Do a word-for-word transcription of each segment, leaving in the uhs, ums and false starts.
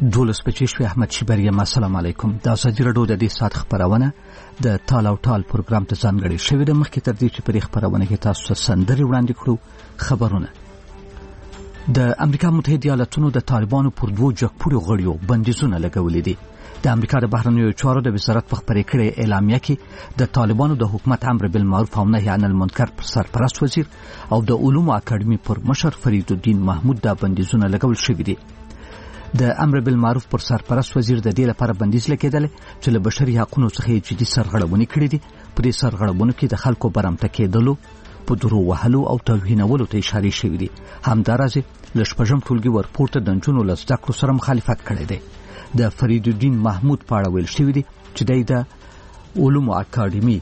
دولس بچې شوې احمد شیبر یم. السلام علیکم. د ازادي راډیو د دې سات خبرونه د تال او ټال پروګرام ته ځانګړې شوې ده. مخکې تر دې چې په خبرونه کې تاسو ته سندرې وړاندې کړو، خبرونه د امریکا متحده ایالاتونو د طالبانو پر دوه جګپوړو غړیو بندیزونه لګولې دي. د امریکا د بهرنیو چارو د وزارت په خبرې کړې اعلامیه کې د طالبانو د حکومت امر بالمعروف او نهي عن المنکر پر سرپرست وزیر او د علومو اکاډمي پر مشر فرید الدین محمود د بندیزونه لګول شوې دي. د امر بالمعروف پر سرپرست وزیر د دې لپاره بندیز لګیدل چې له بشري حقوقو څخه جدي سرغړونې کړې دي. په دې سرغړونو کې د خلکو برمته کېدلو، په درو وهلو او توهینولو ته اشاره شوې دي. همدارسه له شپږم ټولګي ورپورته د نجونو له زده کړو سره مخالفت کړی دی. د فرید الدین محمود په اړه ویل شوی دی چې د علومو اکاډمي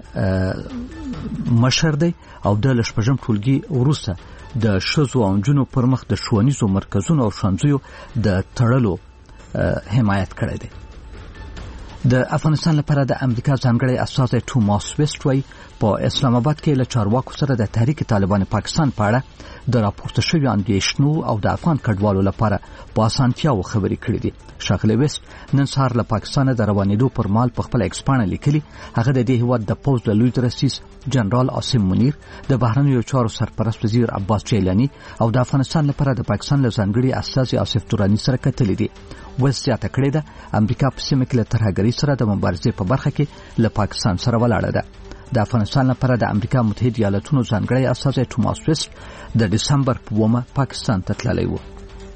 مشر دی او د لشپږم ټولګي وروسته د ښځو او نجونو پر مخ د ښوونیزو مرکزونو او ښوونځیو د تړلو حمایت کړی دی. د افغانستان لپاره د امریکا ځانګړی استازی توماس ویسټ وایي په اسلام آباد کې له چارواکو سره د تحریک طالبان پاکستان په اړه د راپورته شویو اندېښنو او د افغان کډوالو لپاره په اسانتیاو خبرې کړې دي. ښاغلی ویسټ نن سهار له پاکستانه د روانېدو پر مهال په خپله ایکس پاڼه لیکلي هغه د دې هېواد د پوځ د لوی درستیز جنرال عاصم منیر، د بهرنیو چارو سرپرست وزیر عباس جیلاني او د افغانستان لپاره د پاکستان له ځانګړي استازي آصف دراني سره کتلي دي. ویسټ زیاته کړې ده امریکا په سیمه کې له ترهګرۍ سره د مبارزې په برخه کې له پاکستان سره ولاړه ده. د افغانستان لپاره د امریکا متحده ایالاتونو ځانګړی استازی توماس ویسټ د دسمبر په اوومه پاکستان ته تللی و.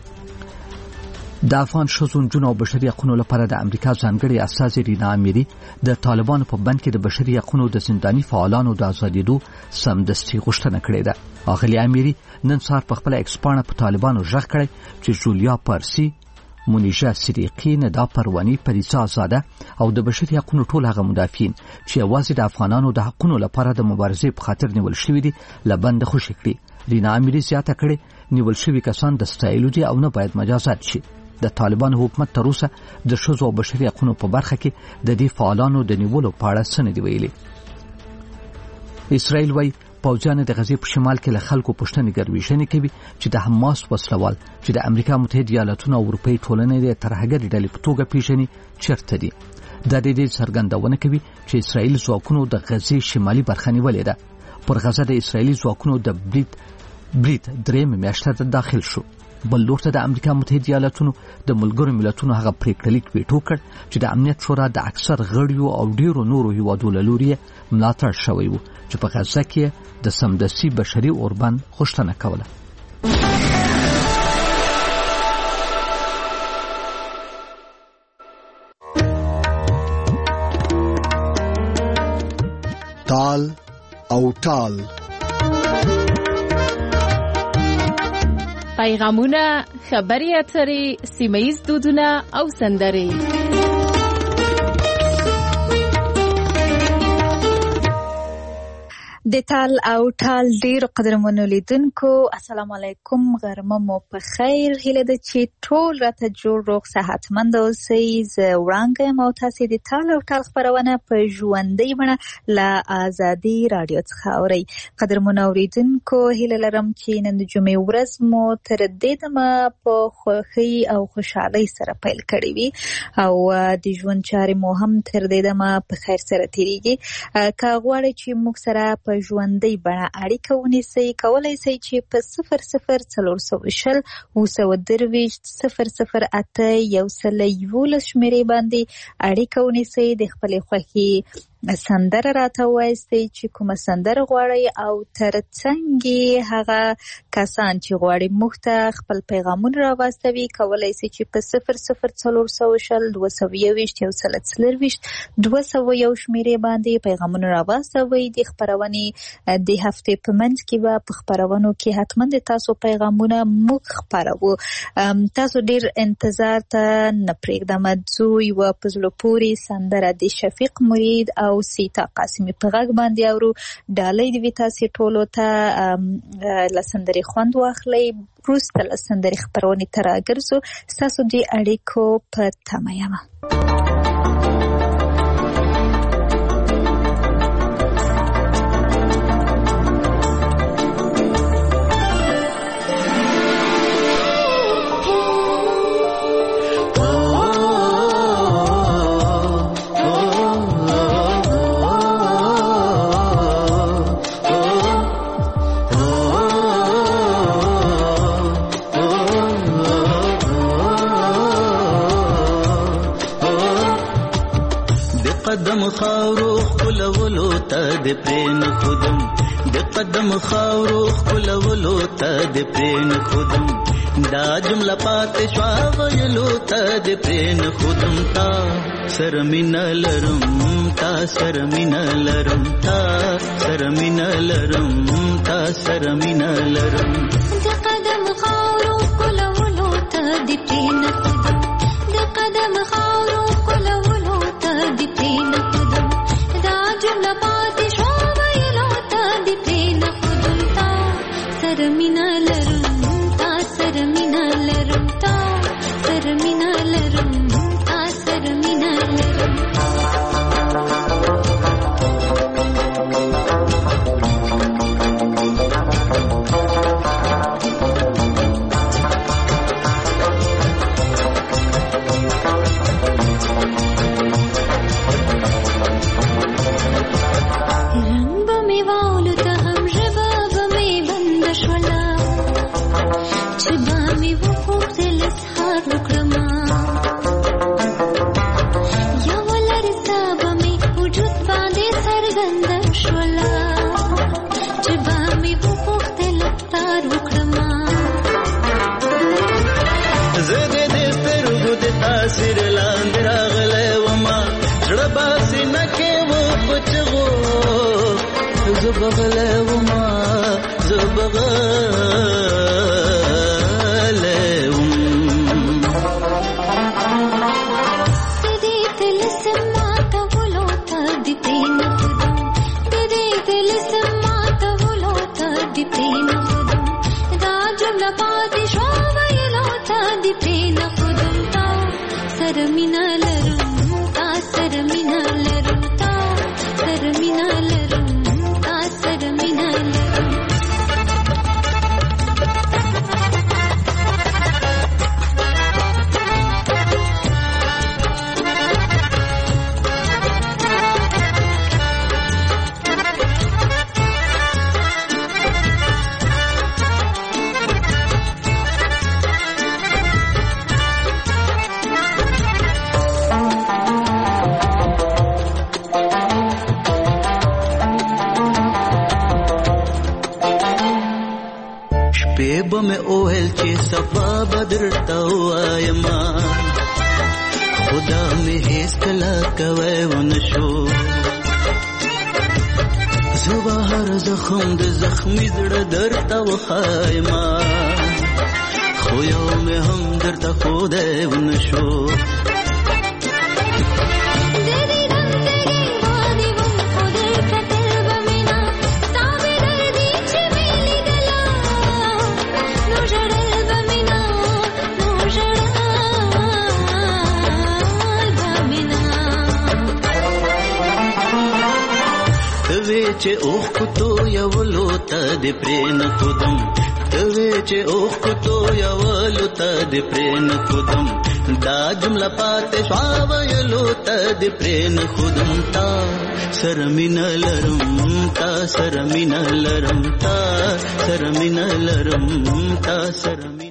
د افغان ښځو، نجونو او بشري حقوقو لپاره د امریکا ځانګړي استازي رینا امیري د طالبانو په بند کې د بشري حقوقو د زنداني فعالانو د ازادېدو سمدستي غوښتنه کړې ده. اغلې امیري نن سهار په خپله ایکس پاڼه په طالبانو غږ کړی چې جولیا پارسي، مونیژه صدیقی، ندا پرواني، پریزا آزاده او د بشري حقوقو ټول هغه مدافعین چې یوازې د افغانانو د حقوقو لپاره د مبارزې په خاطر نیول شوي دي له بنده خوشي کړي. رینا امیري زیاته کړې نیول شوي کسان د ستایلو دي او نه باید مجازات شي. د طالبانو حکومت تر اوسه د ښځو او بشري حقوقو په برخه کې د دې فعالانو د نیولو په اړه څه نه دي ویلي. اسرائیل وایي پوځیان د غزې په شمال کې له خلکو پوښتنې ګرویشنې کوي چې د حماس وسلوال چې د امریکا متحده ایالاتونو او اروپایي ټولنې د ترهګرې ډلې په توګه پیژني چیرته دي. دا د دې څرګندونه کوي چې اسرائیل ځواکونو د غزې شمالي برخه نیولې ده. پر غزه د اسرائیلي ځواکونو د برید برید درېیمه میاشته ته داخل شو. بل لور ته د امریکا متحده ایالاتونو د ملګرو ملتونو هغه پریکړه لیک ویټو کړ چې د امنیت شورا د اکثر غړیو او ډیرو نورو هیوادو له لوري ملاتړ شوی و چې په غزه کې د سمدستي بشري اوربند غوښتنه کوله. تال او ټال پیغامونه، خبري اترې، سیمه‌ییز دودونه او سندرې. د تال او ټال ډیر قدرمنو لیدونکو السلام علیکم، غرمه مو په خیر. هیله ده چې ټول راته جوړ روغ صحتمند اوسئ. زه وړانګه یم او تاسې د تال او ټال خپرونه په ژوندۍ بڼه له ازادي راډیو څخه اورئ. قدرمنو اوریدونکو هیله لرم چې نن د جمعې ورځ مو تر دې دمه په خوښۍ او خوشحالۍ سره پیل کړې وي او د ژوند چارې مو هم تر دې دمه په خیر سره تیریږي. که غواړئ چې موږ سره په ژوندۍ بڼه اړیکه ونیسئ، کولی شئ چې په صفر صفر څلور سوه شل اووه سوه درویشت صفر صفر اته یو سل یولس شمېرې باندې اړیکه ونیسئ. د خپلې خوښې سندره راته ووایاستئ چې کومه سندره غواړئ او ترڅنګ یې هغه کسان چې غواړي موږ ته خپل پیغامونه راواستوي کولی شي چې په صفر صفر څلور سوه شل دوه سوه یوویشت یو سل څلرویشت دوه سوه یو شمېرې باندې پیغامونه راواستوئ. د خپرونې د هفتې په منځ کې به په خپرونو کې حتما د تاسو پیغامونه موږ خپروو. تاسو ډیر انتظار ته نه پرېږدم. ځو یوه په زړه پورې سندره د شفیق مرید او سیتا قاسمی په غږ باندې اورو. ډالۍ د وی تاسو ټولو ته له سندرې خوند واخلئ. وروسته له سندرې خپرونې ته راګرځو. ستاسو د اړیکو په تمه یم. د پرین خودم د قدم خاورو خپلولو ته د پرین خودم دا جمله پاتې شوا ویلو ته د پرین خودم تا سره مینه لرم تا سره مینه لرم تا سره مینه لرم تا سره مینه لرم د قدم خاورو خپلولو ته د پرین خودم د قدم خاورو خپلولو ته د پرین خودم دا جمله پاتې شوا ویلو ته د پرین خودم تا سره مینه لرم تا سره مینه لرم تا سره مینه لرم تا سره مینه لرم سر لاند راغله وما زړه باسي نکه و پچغو زبغله وما زبغله وم دې دل سما ته ولوتا دې پین خودم دې دل سما ته ولوتا دې پین خودم دا جمله پاتې شو ویلوتا دې پین خودم تا سره مینه لرم تا سره مینه لرم تا سره مینه لرم تا سره مینه لرم به مې اوهل چې صفا بدر تا وایما خدا مې هیڅ کله کوي ونشو زه هر زخم د زخمي زړه درته وخایما خو یو مې هم درته خدای ونشو چې اوخ کوتو یو لوته د پرین خودم توی چې اوخ کوتو یو لوته د پرین خودم دا جمله پاتې شوا ویلو ته د پرین خودم تا سره مینه لرم تا سره مینه لرم تا سره مینه لرم تا سره مینه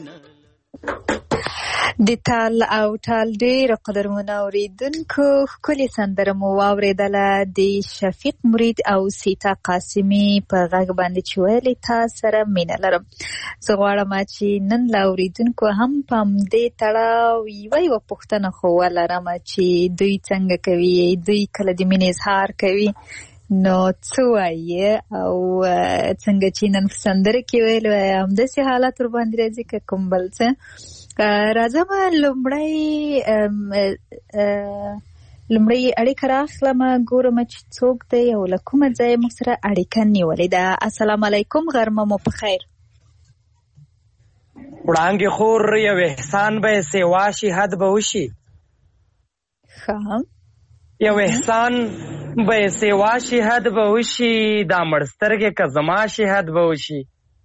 د تال او ټال ډېر قدرمنو اوریدونکو ښکلې سندره مو واورېدله د شفیق مرید او سیتا قاسمي په غږ باندې چې ویلې تا سره مینه لرم. زه غواړم چې نن له اوریدونکو هم په همدې تړاو یوه یوه پوښتنه خو ولرم چې دوی څنګه کوي، دوی کله د مینې اظهار کوي نو څه وایي او څنګه چې نن په سندره کې ویل همداسې حالات ورباندې راځي که کوم بل څه. راځم لومړی لومړی اړیکه راخلم، ګورم چې څوک دی او له کومه ځایه موږ سره اړیکه نیولې ده. السلام علیکم، غرمه مو په خیر. وړانګې خور یو احسان به سیوا شي حد به وشي. ښه، یو احسان به سیوا شي حد به وشي، دا مړسترګې که زما شي حد به وشي.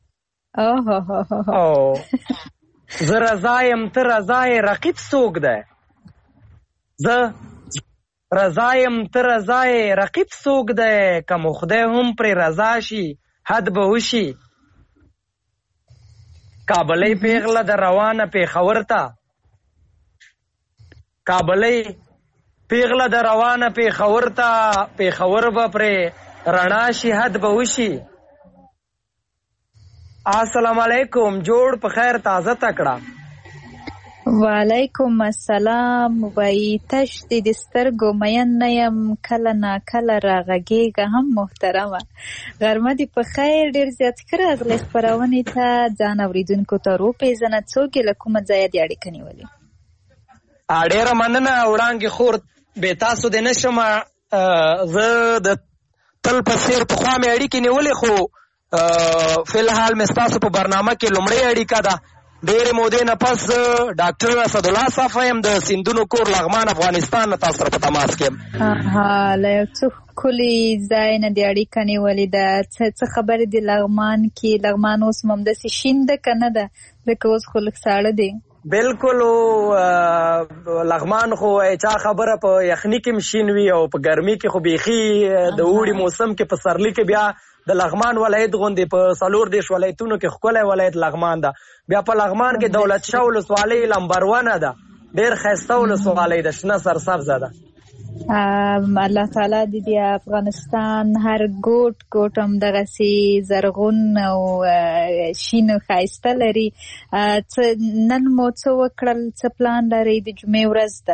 او زه رضا یم ته رضا یې رقیب څوک دی؟ زه رضا یم ته رضا یې رقیب څوک دی؟ که مو خدای هم پرې رضا شي حد به وشي. کابلۍ پیغله د روانه پېښور ته، کابلۍ پیغله د روانه پېښور ته، پېښور به پرې رڼا شي حد به وشي. السلام علیکم. جوړ په خیر تازه تکړه. وعلیکم السلام. وای تش دې د سترګو مین نه یم، کله نا کله راغږیږه هم محترمه. غرمه دې په خیر. ډېر زیات ښه راغلی خپرونې ته. ځان اورېدونکو ته وپېژنه، څوک یې له کومه ځایه دې اړیکه نیولې؟ ډېره مننه وړانګې خور. بې تاسو دې نه شم. زه د تل په څېر پخوا مې اړیکې نیولې، خو فلحال مې ستاسو په برنامه کې لومړۍ اړیکه ده. ډېرې مودې نه پس ډاکټر اسدالله صافی یم د سیندونو کور لغمان افغانستان نه تاسو سره په تماس کې یم. له یو څه ښکلي ځای نه دې اړیکه نیولې ده. څه خبرې دي لغمان کې؟ لغمان اوس همداسې شین ده که نه ده؟ ځکه اوس خو لږ ساړه دی. بالکل. لغمان خو چا خبره په یخني کې مشین وي او په ګرمي کې خو بیخي د اوړي موسم کې په سرلی کې بیا د لغمان ولایت غوندې په څلور دېرش ولایتونو کې ښکلی ولایت لغمان ده. بیا په لغمان کې دولت شاه ولسوالۍ لمبر ونه ده. ډېر ښایسته ولسوالۍ ده، شنه سرسبزه ده. الله تعالی دې د افغانستان هر ګوټ ګوټ هم دغسې زرغون او شین او ښایسته لري. نن مو څه وکړل؟ څه پلان لرئ؟ د جمعې ورځ ده.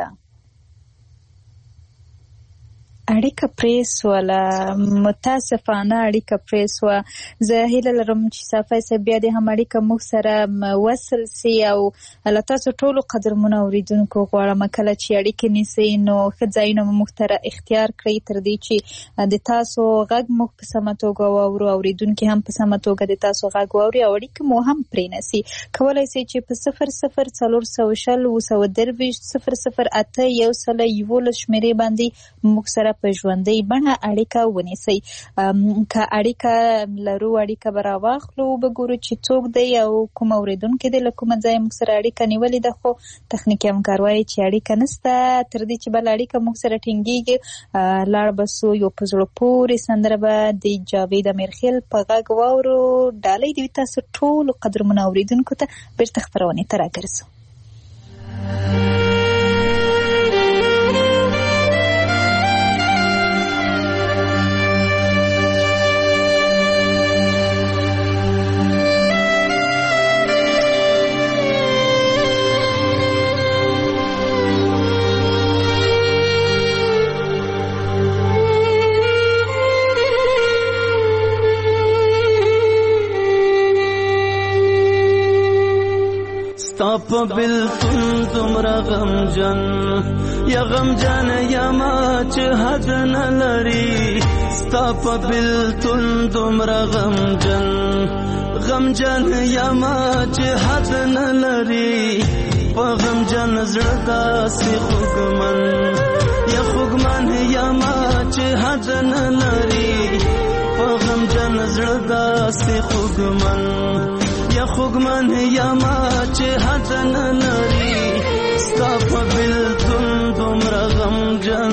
اړیکه پرې سوله، متاسفانه اړیکه پرې سوه. زه هیله لرم چې صافی صاحب بیا دې هم اړیکه موږ سره وصل سي او له تاسو ټولو قدرمنو اورېدونکو غواړم کله چې اړیکې نیسئ نو ښه ځایونه مو موږ ته اختیار کړئ تر دې چې د تاسو غږ موږ په سمه توګه واورو، اورېدونکي هم په سمه توګه د تاسو غږ واوري او اړیکې مو هم پرې نه سي. کولی سئ چې په صفر صفر څلور سوه شل اووه سوه درویشت صفر صفر اته یو سل یولس شمېرې باندې موږ سره په ژوندۍ بڼه اړیکه ونیسئ. که اړیکه لرو اړیکه به راواخلو، وګورو چې څوک دی او کوم اورېدونکی دی له کومه ځایه موږ سره اړیکه نیولې ده. خو تخنیکي همکار وایي چې اړیکه نشته. تر دې چې بله اړیکه موږ سره ټینګېږي لاړ به سو یو په زړه پورې سندره به د جاوید امیرخیل په غږ واورو. ډالۍ دې وي تاسو ټولو قدرمنو اورېدونکو ته. بېرته خپرونې ته راګرځو. ستاپ بلتون تمرا غم جن یا غم جن یا ما چه حد نلری. ستاپ بلتون تمرا غم جن غم جن یا ما چه حد نلری. پا غم جن زردا سی خوگمن یا خوگمن یا ما چه حد نلری. پا غم جن زردا سی خوگمن یا خوگمن یا ما چه حد نلری. ستا په بلتون دومره غمجن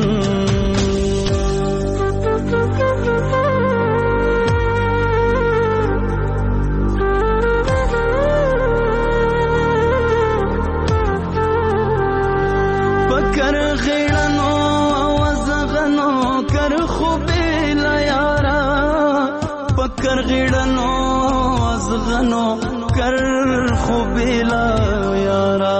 پکر غیړنو وزغنو کر خوبې لا یارا. پکر غیړنو وزغنو کر خوبې لا یارا.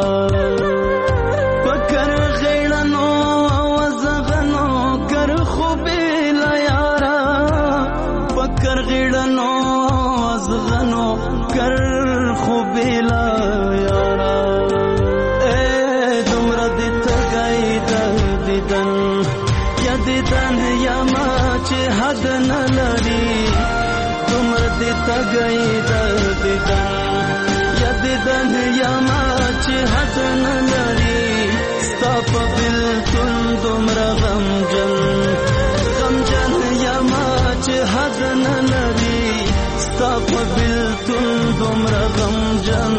پکر غیړنو وزغنو کر خوبې لا یارا. پکر غیړنو وزغنو کر خوبې لا یارا. اے دومره دې تګای د دیدن یا دیدن یا ما چې حد نه لري. دومره دې تګای د دیدن یا دیدن یا ما چې حد نه لري. ستا په بلتون دومره غمجن غمجن یا ما چې حد نه لري. ستا په بلتون دومره غمجن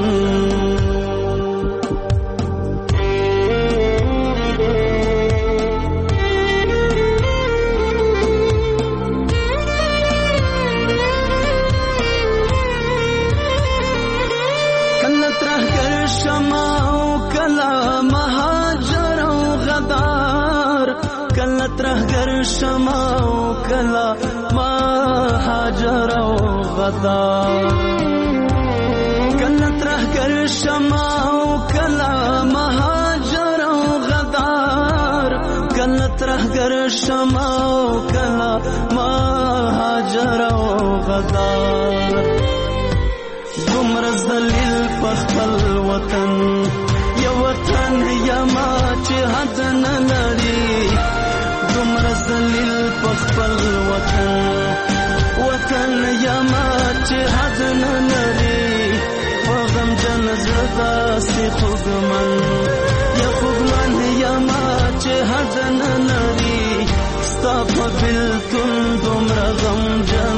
ترهگر شما و کلا ما مهاجر او غدار کله ترهګر شمع او کله مهاجر او غدار کله ترهګر شمع او کله مهاجر او غدار دومره ذلیل په خپل وطن یو وطن یما چې حد نه لري دومره ذلیل په خپل وطن وطن یما چې حد نه لري په غمجن زړه داسې خوږمن یا خوږمن یما چې حد نه لري ستا په بېلتون دومره غمجن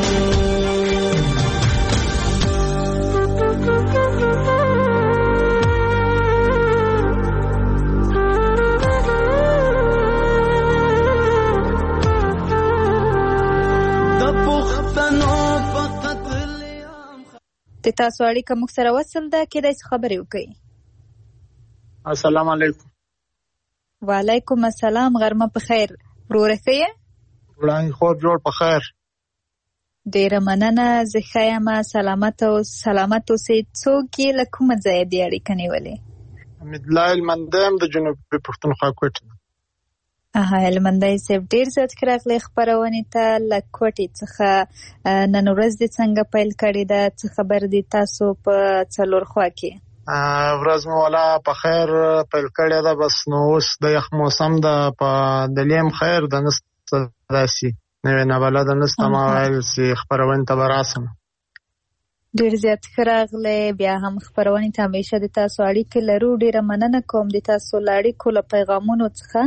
د تاسو اړیکه موږ سره وصل ده کېدای شي خبرې وکړئ. السلام علیکم. وعلیکم السلام. غرمه په خیر. وروره ښه یې؟ وړاندې خور جوړ په خیر. ډېره مننه. زه ښه یم. سلامت او سلامت اوسئ. څوک یې له کومه ځایه دې اړیکه نیولې؟ حمیدالله هلمندی یم د جنوبي پښتونخوا کوټې نه. اها هلمندی صاحب ډېر زیات ښه راغلی خپرونې ته. له کوټې څخه نن ورځ دې څنګه پیل کړې ده؟ څه خبر دي تاسو په څلور خوا کې؟ ورځ مو والا په خیر پیل کړې ده. بس نو اوس د یخ موسم ده په دلیم خیر ده نسته داسې نوې نابلده نسته ما ویل چې خپرونې ته به راسم. ډېر زیات ښه راغلی. بیا هم خپرونې ته همیشه د تاسو اړیکې لرو. ډېره مننه کوم د تاسو له اړیکو له پیغامونو څخه.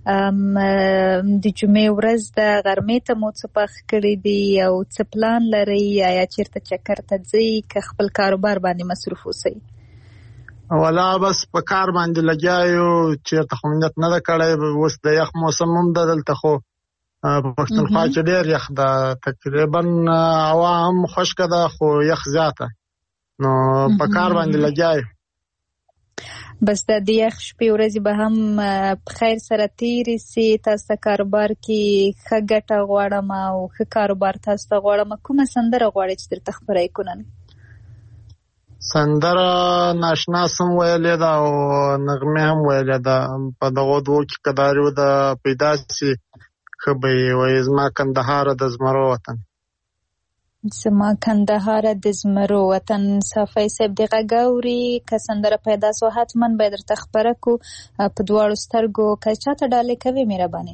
د جمعې ورځ د غرمې ته مو څه پخ کړي دي او څه پلان لرئ؟ آیا چېرته چکر ته ځئ که خپل کاروبار باندې مصروف اوسئ؟ والا بس په کار باندې لګیا یو. چېرته خو نیت نه ده کړی. اوس د یخ موسم هم ده دلته خو په پښتونخوا کې ډېر یخ ده. تقریبا هوا هم خشکه ده خو یخ زیاته نو په کار باندې لګیا یو. بس د دې یخ شپې ورځې به هم په خیر سره تېرې سي. تاسو ته کاروبار کې ښه ګټه غواړم او ښه کاروبار تاسو ته غواړم. کومه سندره غواړئ چې درته خپره کړو نن؟ سندره ناشنا سم ویلې ده او نغمې هم ویلې ده. په دغو دوو کې که داري و د پیدا سي ښه به یې وایي زما کندهاره د زمرو وطن. زما کندهاره د زمرو وطن. صافی صاحب د غږ اوري که سندره پیدا سو حتما به یې درته خپره کړو په دواړو سترګو. که چاته ډالۍ کوې مهرباني؟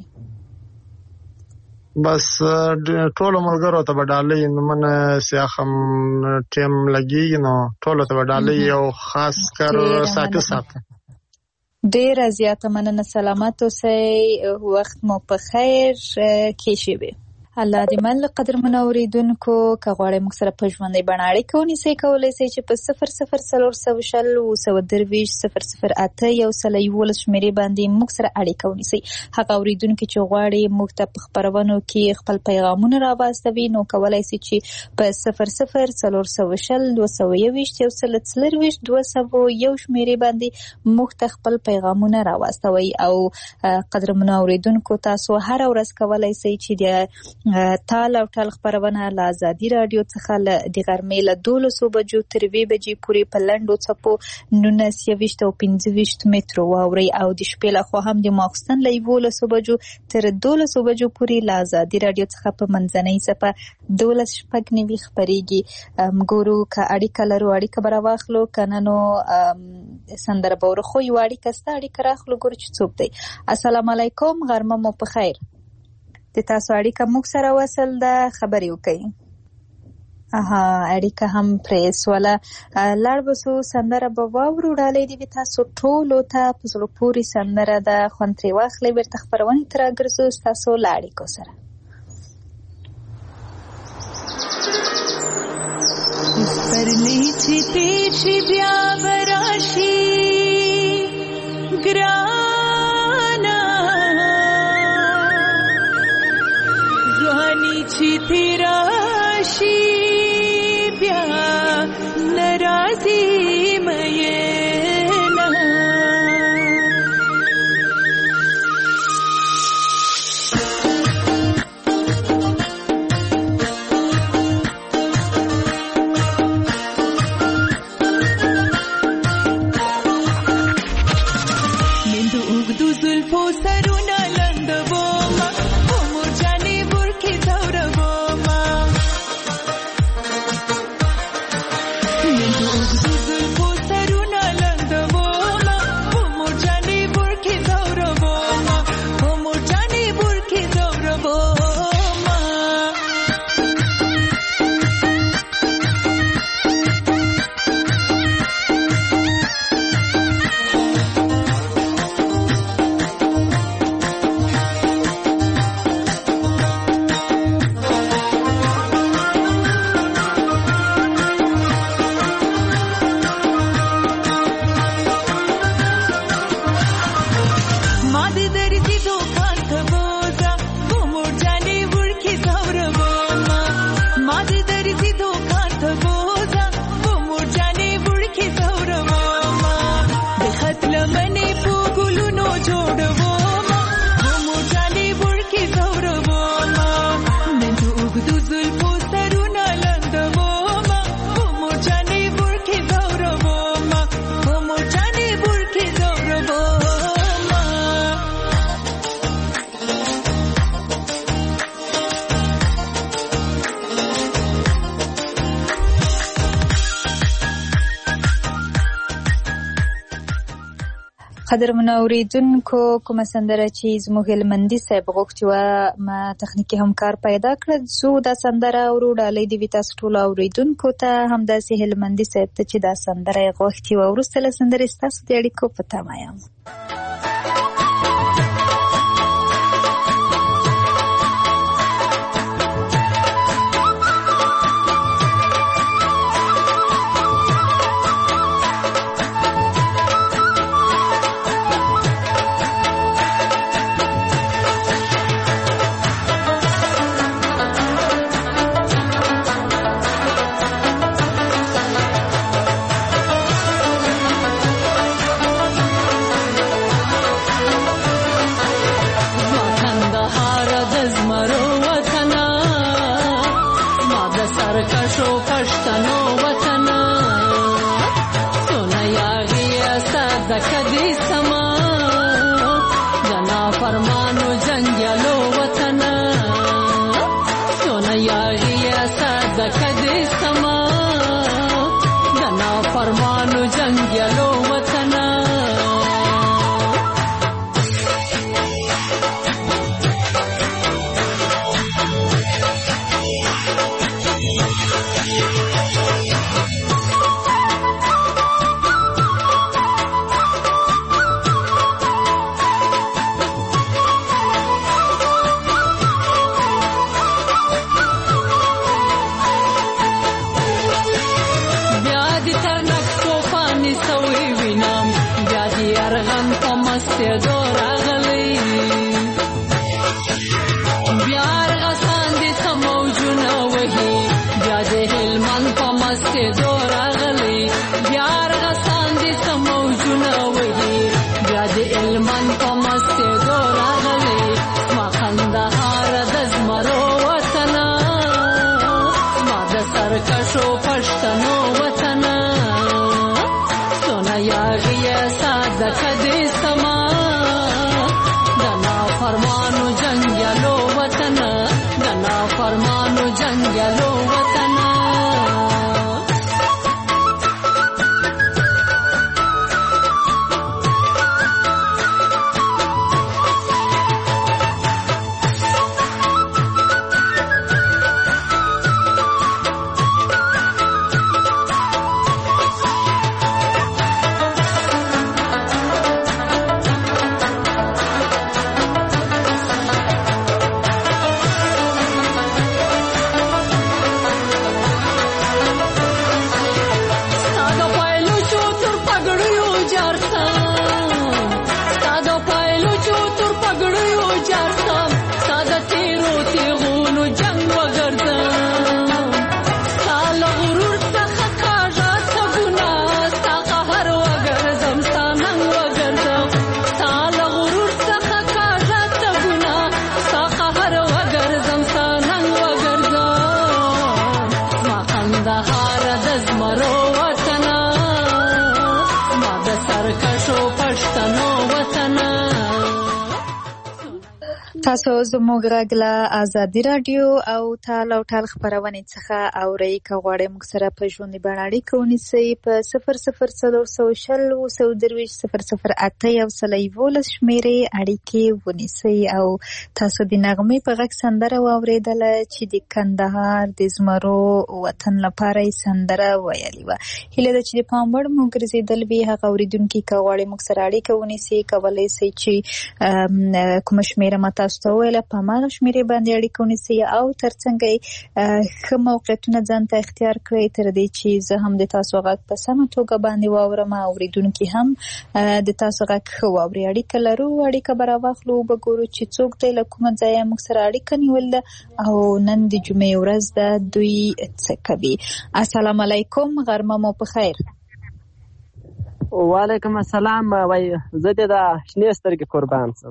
بس ټولو ملګرو ته به ډالۍ نو منه سیاخم ټیم لګېږي نو ټولو ته به ډالۍ او خاص کر ساته ساته. ډېره زیاته مننه. سلامت اوسئ. وخت مو په خیر. ښې شېبې. الله دې من له قدرمنو اورېدونکو که غواړئ موږ سره په ژوندۍ بڼه اړیکه ونیسئ کولی شئ چې په صفر صفر څلور سوه شل اووه سوه درویشت صفر صفر اته یو سل یولس شمېرې باندې موږ سره اړیکه ونیسئ. هغه اورېدونکي چې غواړي موږ ته په خپرونو کې خپل پیغامونه راواستوي نو کولی شي چې په صفر صفر څلور سوه شل دوه سوه یوویشت یو سل څلرویشت دوه سوه یو شمېرې باندې موږ ته خپل پیغامونه راواستوي. او قدرمنو اورېدونکو تاسو هره ورځ کولی شئ چې د تال او ټال خپرونه له ازادي راډیو څخه له د غرمې له دولسو بجو تر اووه بجې پورې په لنډو څپو نولس یوویشت او پنځه ویشت مترو واورئ او د شپې لخوا هم د ماخوستن له یولسو بجو تر دولسو بجو پورې له ازادي راډیو څخه په منځنۍ څپه دولس شپږ نوي خپرېږي. ګورو که اړیکه لرو اړیکه به راواخلو که نه نو سندره به ورخو. یوه اړیکه سته اړیکه راخلو ګورو چې څوک دی. السلام علیکم. غرمه مو په خیر. د تاسو اړیکه موږ سره وصل ده. خبرې وکړئ. اها اړیکه هم پرې سوله. لاړ به سو سندره به واورو. ډالۍ دې تاسو ټولو ته په زړه پورې سندره ده. خوند ترې واخلئ. بېرته خپرونې ته راګرځو ستاسو له اړیکو سره. پسپرلی چې تیر شي بیا به راشي ګرانه ځواني چې تیر راشي بیا ناراضي مینه قدرمنو اوریدونکو کومه سندره چې زموږ هلمندي صاحب غوښتي وه ما تخنیکي همکار پیدا کړه زه دا سندره اورو ډالۍ دې وي تاسو ټولو اوریدونکو ته همداسې هلمندي صاحب ته چې دا سندره یې غوښتي وه وروسته له سندرې ستاسو د اړیکو په تمه یم. تاسو زموږ غږ له ازادي رادیو او تال او ټال خپرونې څخه اورئ. که غواړئ موږ سره په ژوندۍ بڼه اړیکه ونیسئ په صفر صفر څلور سوه شل اووه سوه درویشت صفر صفر اته یو سل یولس شمېرې اړیکې ونیسئ او تاسو د نغمې په غږ سندره واورېدله چې د کندهار د زمرو وطن لپاره یې سندره ویلې وه. هیله ده چې د پام وړ مو ګرځېدل وي. هغه اورېدونکي که غواړئ موږ سره اړیکه ونیسئ کولی شئ چې کومه شمېره ما تاسو ته وویله په هماغه شمېرې باندې اړیکه ونیسئ او ترڅنګ یې ښه موقعیتونه ځان ته اختیار کړئ تر دې چې زه هم د تاسو غږ په سمه توګه باندې واورم او اورېدونکي هم د تاسو غږ ښه واوري. اړیکه لرو، اړیکه به راواخلو، وګورو چې څوک دی له کومه ځایه موږ سره اړیکه نیول ده او نن د جمعې ورځ ده دوی څه کوي. السلام علیکم، غرمه مو په خیر. وعلیکم السلام. وای زه د شنې سترګې قربان سم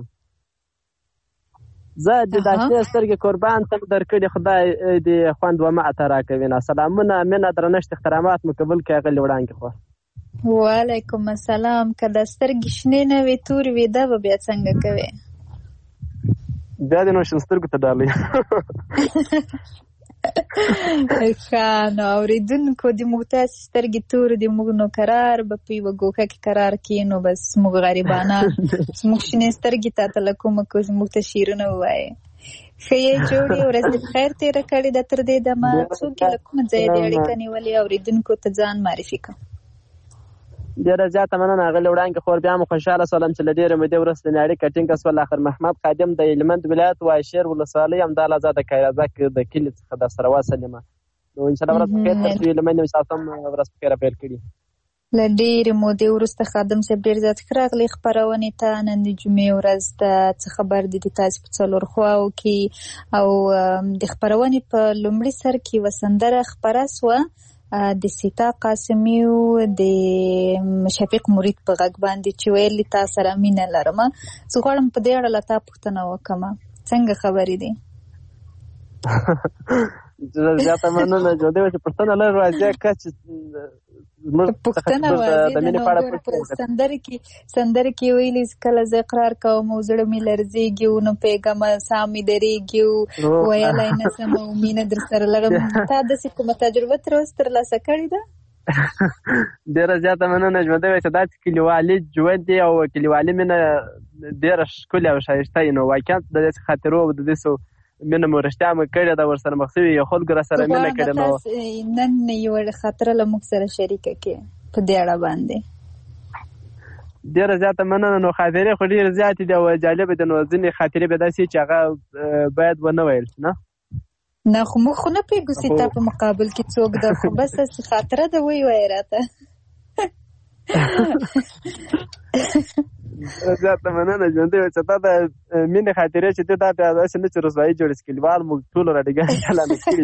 زه د شنې سترګې قربان سم درکړي خدای دې خوند و معته راکوي. نه سلامونه، مینه، درنښت، احترامات مو قبول کړئ. غلي وړاندې خو وعلیکم السلام. که د سترګې شنې نه وي تورې وي دا به بیا څنګه کوي؟ بیا دې نو شین سترګو ته ډالۍ. ښه نو اورېدونکو د موږ تاسې سترګې تورې د موږ نو قرار به په یوه ګوښه کې قرار کښېنو بس موږ غریبانان زموږ شنې سترګې تا ته له کومه کو زموږ ته شعرونه ووایې. ښه یې جوړې ورځ دې بخیر تېره کړې ده تر دې دمه. څوک یې له کومه ځایه دې اړیکه نیولې اورېدونکو ته ځان معرفي کړه. ډېره زیاته مننه اغلې وړانګې خور. بیا مو خوشحاله شولم چې له ډېرې مودې وروسته مې اړیکه ټینګه شول. اخر محمد خادم د هلمند ولایت واشیر ولسوالۍ همدا لحظه د کایرازک د کلي څخه در سره واصل یم. نو انشاءالله ورځ بخیر تر چې هلمند یم تاسو هم ورځ بخیره پیل کړي. له ډېرې مودې وروسته خادم صاحب ډېر زیات ښه راغلي خپرونې ته. نن د جمعې ورځ ده، څه خبر دي د تاسې په څلور خواو کې؟ او د خپرونې په لومړي سر کې یوه سندره خپره سوه د سیتا قاسمي او د شفیق مرید په غږ باندې چې ویل تا سره مینه لرمه. زه غواړم په دې اړه له تا پوښتنه وکړم، څنګه خبرې دي؟ زیاته مننه جوړې چې پوښتنه لرو راځي که چې پوښتنه واضح ده. نو سندره کې سندره کې ویلي کله زه اقرار کوم او زړه مې لرزېږي نو پیغامه ساه مې درېږي ویلی نه سم او مینه در سره لرم. تا داسې کومه تجربه تر اوسه ترلاسه کړې ده؟ ډېره زیاته مننه ژوندی وایي چې دا چې کلیوالي ژوند دی او کلیوالي مینه ډېره ښکلې او ښایسته وي. نو واقعا د داسې خاطرو او د داسې مینه مو رښتیا مو کړې ده، ورسره مخ شوي یو خلکو راسره مینه کړې. نو نن یوه خاطره له موږ سره شریکه کړې په دې اړه باندې. ډېره زیاته مننه. نو خاطرې خو ډېرې زیاتې دي او جالبه دي. نو ځینې خاطرې به داسې چې هغه باید ونه ویل نه نه خو موږ خو نه پوهېږو چې تا په مقابل کې څوک ده، خو بس داسې خاطره ده وی وایې راته. زیاته مننه ژوندی وایي چې تا د مینې خاطرې چې دی دا بیا داسې نه چې رسوایي جوړې چې کلیوال موږ ټولو راډیګانې چالانه کړي.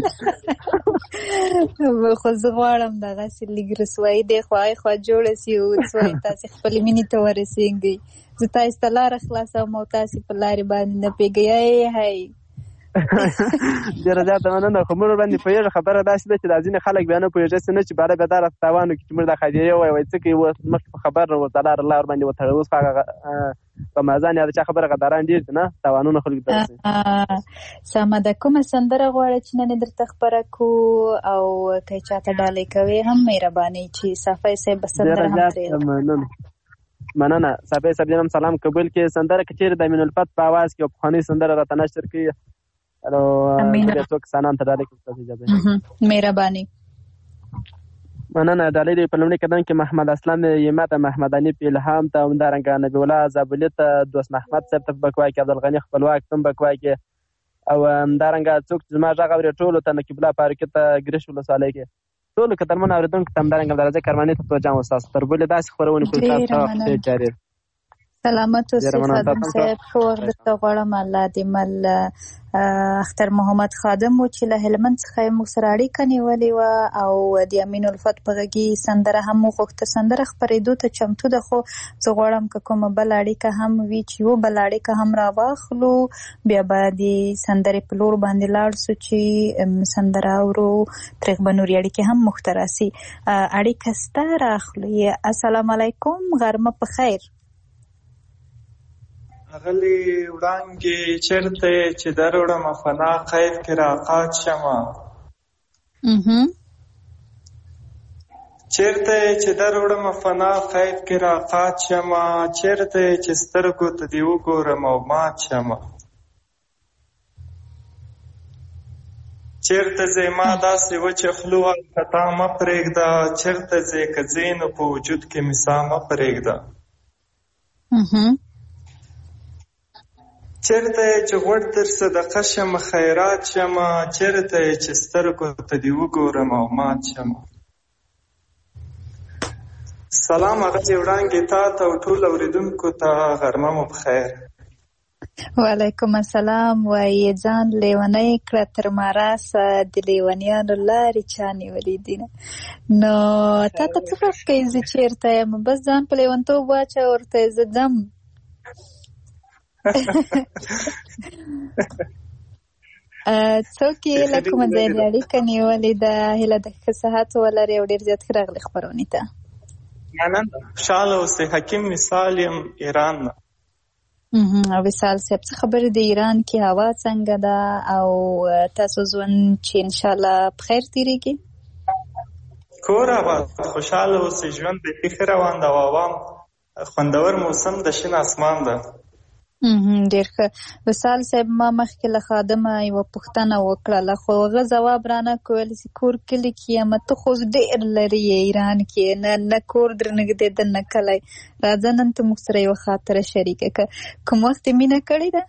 خو زه غواړم دغسې لږ رسوایي دی خوا خوا جوړه سي او څه وایي تاسې خپلې مینې ته ورسېږئ. زه تاسې ته لاره خلاصوم او تاسې په لارې باندې نه پوهېږئ. هی هی ډېره زیاته مننه. خو موږ باندې پوهېږه خبره داسې ده چې دا ځینې خلک بیا نه پوهېږي چې نه چې باره بیا دا راته تاوان وکړي چې موږ دا خاطرې ووایو وایي څه کوي اوس مخکې په خبر نه ورته لاره لار باندې وتړی. اوس هغه غمازان یا د چا خبره غداران ډېر دي نه تاوانونه خلکو ته رسوي. سمه ده. کومه سندره غواړه چې نن یې درته خپره کړو او که یې چاته ډالۍ کوې هم مهرباني چې صافی صاحب به سندره هم ترې مننه مننه صافی صاحب جان هم سلام قبول کړي. سندره که چېرې د امین الفت په اواز کې یو پخوانۍ سندره راته نشر کړي نو څو کسانان ته ډالۍ کوم مهرباني مننه. ډالۍ دې په لومړي قدم کې محمد اسلام یمت محمد انیف الهام ته همدارنګه نبی الله زابلي ته دوست محمد صاحب ته بکوای کې عبدالغني خپلواک ته بکوای کې او همدارنګه څوک چې زما غږ اوري ټولو ته نقیب الله فاروقي ته ګرش ولسوالۍ کې ټولو کترمن اوریدونکو ته همدارنګه درجه کرماني ته توجه وساس تر بل داسې خبرونه کوي تاسو ته جاري سلامت اوسئ خادم صاحب. ښه وخت درته غواړم. الله دې مل اختر محمد خادم و چې له هلمند څخه یې موږ سره اړیکه نیولې وه او د امین الفت په غږي سندره هم وغوښته. سندره خپرېدو ته چمتو ده خو زه غواړم که کومه بله اړیکه هم وي چې یو بله اړیکه هم راواخلو بیا به د سندرې په لور باندې لاړ سو چې سندره اورو ترې به نورې اړیکې هم موږ ته راسي. اړیکه سته راخلو. السلام علیکم، غرمه په خیر. اغلی وړانګې چېرته چې دروړم فنا قید کې راقات شمه چېرته چې دروړم فنا قید کې راقات شمه چېرته چې سترګو ته دې وګورم او مات شمه چېرته ځې ما داسې وچه خلو خطا مه پرېږده چېرته ځې که ځې نو په وجود کې مې سا مه پرېږده چېرته چې غوړ تر صدقه شم خیرات شم چېرته چې سترګو ته دې وګورم او مات شم. سلام هغه وړانګې تا ته او ټول اورېدونکو ته غرمه مو بخیر. وعلیکم السلام. وایي ځان لیونی کړه تر ماراسه د لیونیانو لارې چا نیولې دي نو تا ته څه فرق کوي زه چېرته یم بس ځان په لیونتوب واچه ورته زه ځم. څوک یې له کومه ځای د اړیکه نیولې ده؟ هیله ده ښه صحت ولرې او ډېر زیات ښه راغلې خپرونې ته. مننه. خوشحاله اوسئ. حکیم مثال یم ایران نه. وصال صاحب څه خبرې د ایران کې هوا څنګه ده او تاسو ژوند چې ان شاء الله په خیر تیریږي؟ کور آباد، خوشاله اوسئ، ژوند د ښه روان ده او عوام خوندور موسم د شین اسمان ده. ډېر ښه. وصال صاحب ما مخکې له خادمه یوه پوښتنه وکړله خو هغه ځواب رانه کړ، ویل چې کور کلي کې یم، ته خو ډېر لرې یې ایران کې، نه نه کور در نږدې ده نه کلی. راځه نن ته موږ سره یوه خاطره شریکه کړه. کوم وخت یې مینه کړې ده؟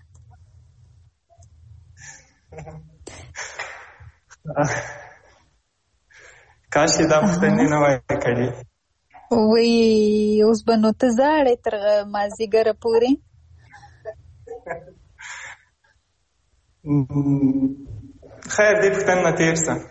کاش یې دا پوښتنې نه وای کړې. وایي اوس به نو ته ژاړې تر مازدیګره پورې؟ خیر دې پوښتنه نه تېر شه.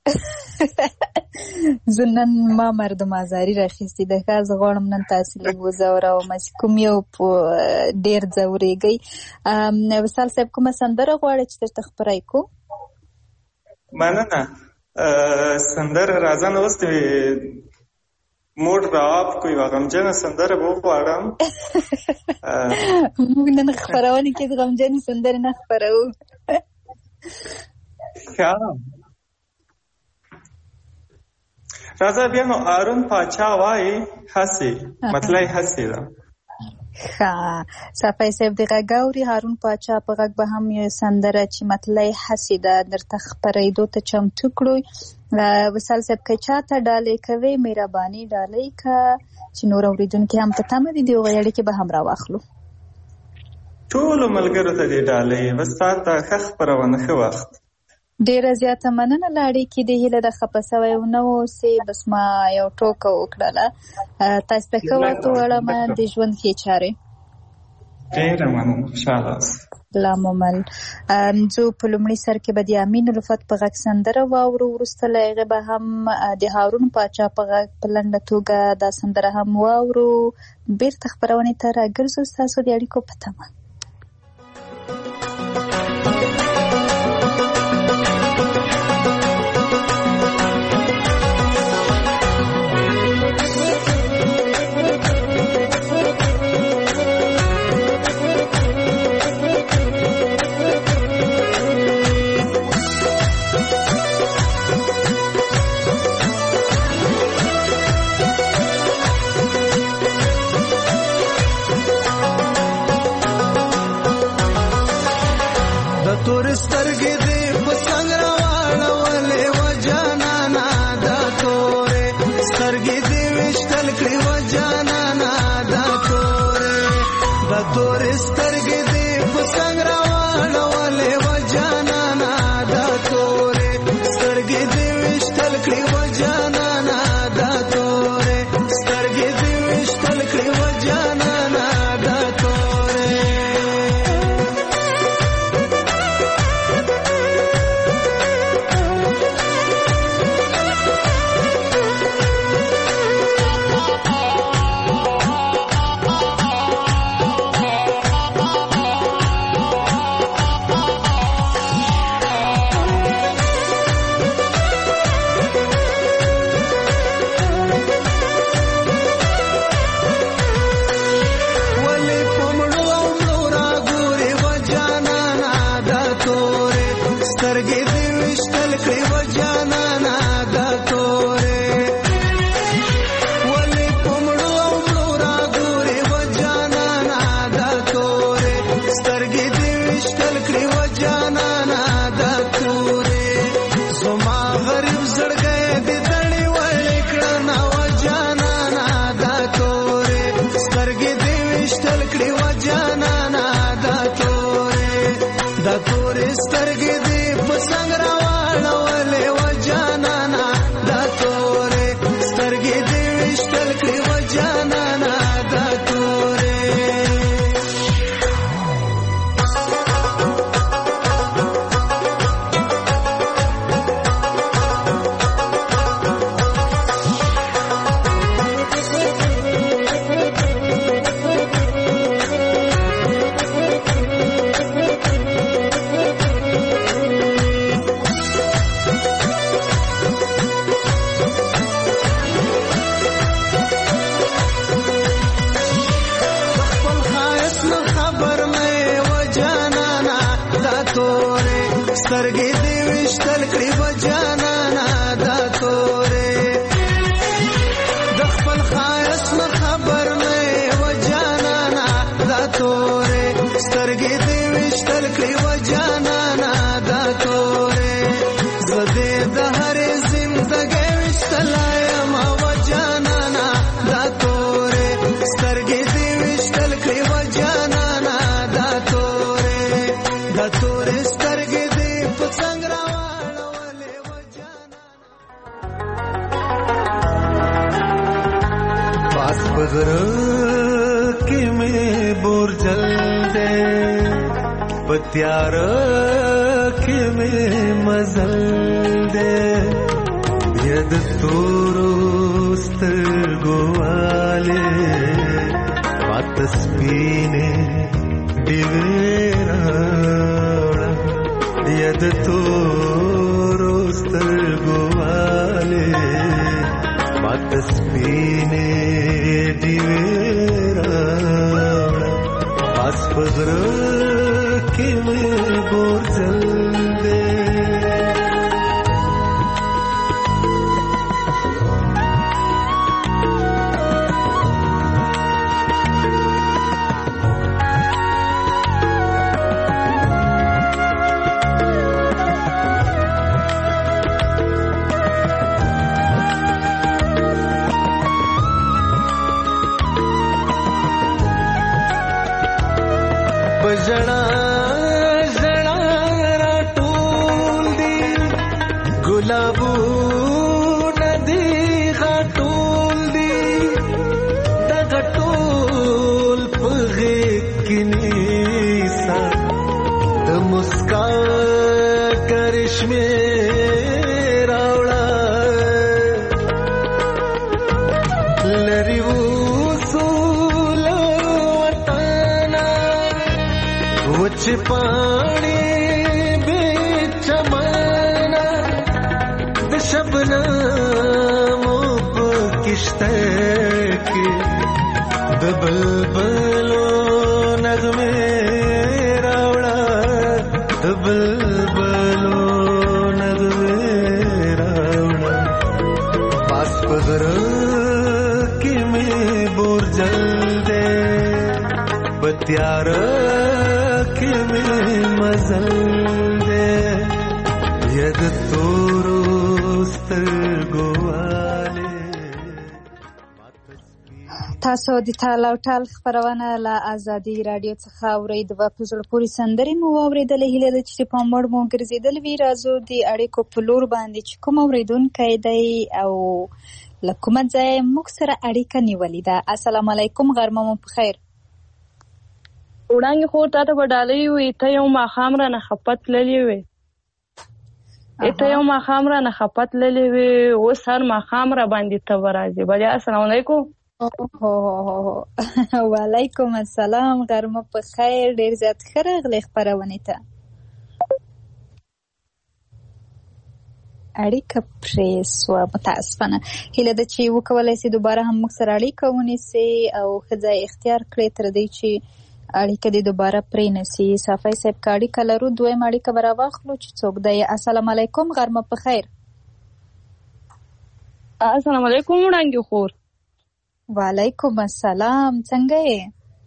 زه نن ما مردم ازاري راخیستې ده، ښه زه غواړم نن تاسې لږ وځوروم چې کوم یو ډېر ځورېږئ. وصال صاحب کومه سندره غواړئ چې درته خپره کړو؟ مننه. سندره راځه نو اوس د موډ را اپ کو یوه غمجنه سندره به وغواړم. موږ نن خپرونې کې د غمجنې سندرې نه خپروو. ښه راځه بیا نو هارون پاچا وایي هسې، مطلع هسې ده. ښه صفای صاحب د غږ اوري هارون پاچا په غږ به هم یو سندره چې مطلع هسې ده درته خپرېدو ته چمتو کړو. وصال صاحب که چاته ډالۍ کوې مهرباني ډالۍ که چې نور اورېدونکي هم په تمه دي د هغوی اړیکې به هم راواخلو. ټولو ملګرو ته دې ډالۍ، بس تا ته ښه خپرونه، ښه وخت. ډېره زیاته مننه له اړیکې د هیله ده خفه سوی ونه اوسې. بس ما یو ټوکه وکړله. تاسو ته ښه وخت وغواړم، د ژوند ښې چارې. ډېره مننه، خوشحاله اوسئ. لاممل زه په لومړي سر کې به د امین الفت په غږ سندره واورو، وروسته له هغې به هم د هارون پاچا په غږ په لنډه توګه دا سندره هم واورو. بېرته خپرونې ته راګرځو ستاسو د اړیکو په تمه. تور سترګې دې په څنګ راواړولې و جانانا، دا تورې سترګې دې ویشتل کړې و جانانا، دا تورې دا تورې سترګې دې په څنګ راواړولې و جانانا، دا تورې سترګې دې ویشتل کړې و جانانا، دا تورې سترګې دې ویشتل کړې و جانانا، دا تورې. سترګې دې وشتل کړې و جانانا دا تورې د خپل خایس نه خبر نه و جانانا دا تورې سترګې دې وشتل کړې و جانانا دا تورې زه دې د هرې زندګۍ وشتلای ما و جانانا دا تورې سترګې دې وشتل کړې و جانانا دا تورې دا تورې سترګې دې په څنګ راواړولې و جانانا پاس په غره کې مې بورجل دې په تیاره کې مې مزل دې بیا د تورو سترګو والې ماته سپینې ډیوې راوړه بیا د تورو سترګو والې ماته سپینې ډیوې راوړه پاس په غره کې مې بورجل دې ژړا ژړا راټول دي ګلابونه دي غټول دي دا غټول په غېږ کې نیسه د مسکا کرشمې راوړه لرې وچ پانی بیچ مانا د شبنم په کشته کې د بلبلو نغمه راوړه د بلبلو نغمه راوړه پاس په غره کې مې بورجل دې بتیاره کې مې مزل دې ید تورو سترګو والې تاسو د ټال او ټال خبرونه له ازادي رادیو څخه اورید و په زړه پورې سندرې مو اوریدلې هیله ده چې په مړ مو ګرځیدل وی راځو د اړیکو په لور باندې چې کوم اوریدونکي دی او لکه ځای موږ سره اړیکه نیولې ده. السلام علیکم غرمه مو په خیر. وړاندې خو تاته به ډالۍ وي ته یو ماښام رانه خپت تللې وې ته یو ماښام رانه خپت تللې وې اوس هر ماښام را باندې ته به راځې بلې السلام علیکم. وعلیکم السلام غرمه په خیر ډېر زیات ښه راغلې خپرونې ته. اړیکه پرې سوه متاسفانه هیله ده چې وکولی سي دوباره هم موږ سره اړیکه ونیسي او ښه ځای اختیار کړې تر دې چې اړیکه دې دوباره پرې نسي. صافی صاحب که اړیکه لرو دویم اړیکه به راواخلو چې څوک دی. السلام علیکم غرمه په خیر. السلام علیکم وړانګې خور. وعلیکم السلام څنګه یې؟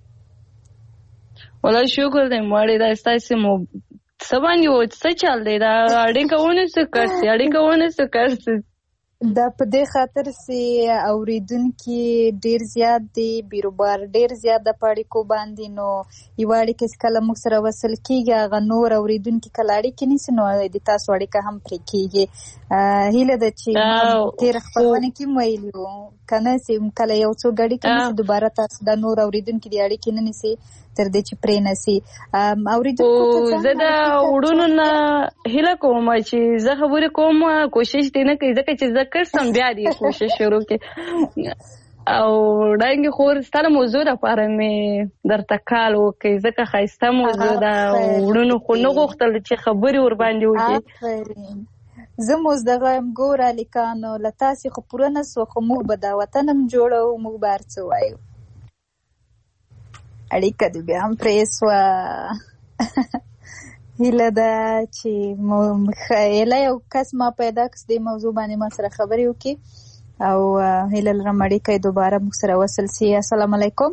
والله شکر دی مړې دا ستاسې مو څه باندې و څه چل دی دا اړیکه ونیسو کرسي اړیکه ونیسو کرسي دا په دې خاطر چې اوریدونکي ډیر زیات دي بیروبار ډیر زیات د پاړیکو باندې نو یو اړیکه کله موږ سره وصل کیږي هغه نور اوریدونکي کله اړیکه نیسي نو د تاسو اړیکه هم پرې کیږي. هیله ده چې تیر خپلونه کې ویلو کنه چې کله یو څو غړي کنه دوباره تاسو د نور اوریدونکي د اړیکې نه نیسي تر دې چې پرې نسي. اوریدونکو زه د وړونو نه هیله کوم چې زه خبرې کوم کوشش دې نه کوي ځکه چې زه کړم بیا دې کوشش شروع کړي او ډنګ خور ستاره موضوع لپاره مې درته کال وکړي ځکه ښایسته موضوع ده وړونو خو نه غوښتل چې خبرې ور باندې وکړي. زه موږ دغه ګوره لیکانو له تاسې خو پوره نه سو خو موږ به دا وطن هم جوړو موږ به هر څه وایو. اړیکه دې بیا هم پرې سوه هیله ده چې هیله یو کس ما پیدا کړ د موضوع باندې ما سره خبرې وکړي او هیله لرم اړیکه دوباره موږ سره وصل سي. السلام علیکم.